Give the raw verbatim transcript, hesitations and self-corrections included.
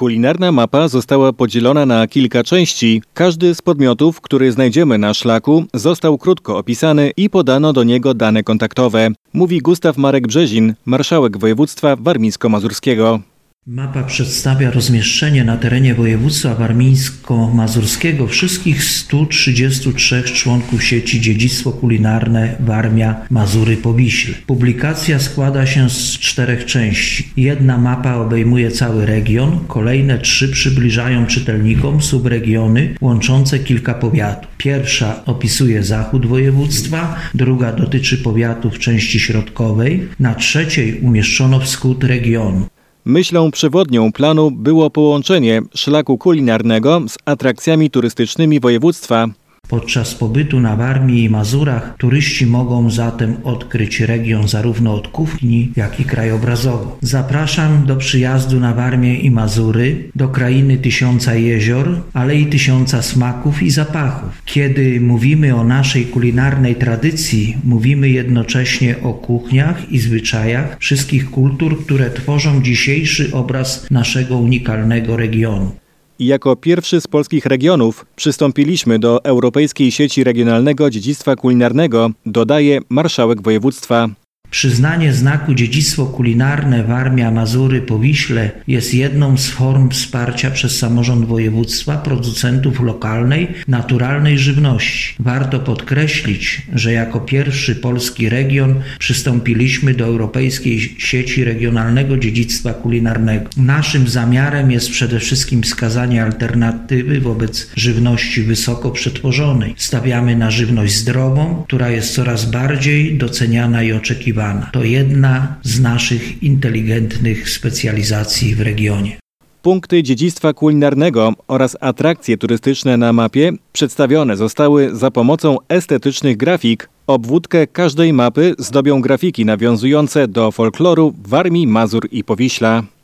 Kulinarna mapa została podzielona na kilka części. Każdy z podmiotów, który znajdziemy na szlaku, został krótko opisany i podano do niego dane kontaktowe, mówi Gustaw Marek Brzezin, marszałek województwa warmińsko-mazurskiego. Mapa przedstawia rozmieszczenie na terenie województwa warmińsko-mazurskiego wszystkich stu trzydziestu trzech członków sieci Dziedzictwo Kulinarne Warmia Mazury Powiśle. Publikacja składa się z czterech części. Jedna mapa obejmuje cały region, kolejne trzy przybliżają czytelnikom subregiony łączące kilka powiatów. Pierwsza opisuje zachód województwa, druga dotyczy powiatów części środkowej, na trzeciej umieszczono wschód regionu. Myślą przewodnią planu było połączenie szlaku kulinarnego z atrakcjami turystycznymi województwa. Podczas pobytu na Warmii i Mazurach turyści mogą zatem odkryć region zarówno od kuchni, jak i krajobrazowo. Zapraszam do przyjazdu na Warmię i Mazury, do krainy tysiąca jezior, ale i tysiąca smaków i zapachów. Kiedy mówimy o naszej kulinarnej tradycji, mówimy jednocześnie o kuchniach i zwyczajach wszystkich kultur, które tworzą dzisiejszy obraz naszego unikalnego regionu. I jako pierwszy z polskich regionów przystąpiliśmy do Europejskiej Sieci Regionalnego Dziedzictwa Kulinarnego, dodaje marszałek województwa. Przyznanie znaku Dziedzictwo Kulinarne Warmia Mazury Powiśle jest jedną z form wsparcia przez samorząd województwa producentów lokalnej, naturalnej żywności. Warto podkreślić, że jako pierwszy polski region przystąpiliśmy do Europejskiej Sieci Regionalnego Dziedzictwa Kulinarnego. Naszym zamiarem jest przede wszystkim wskazanie alternatywy wobec żywności wysoko przetworzonej. Stawiamy na żywność zdrową, która jest coraz bardziej doceniana i oczekiwana. To jedna z naszych inteligentnych specjalizacji w regionie. Punkty dziedzictwa kulinarnego oraz atrakcje turystyczne na mapie przedstawione zostały za pomocą estetycznych grafik. Obwódkę każdej mapy zdobią grafiki nawiązujące do folkloru Warmii, Mazur i Powiśla.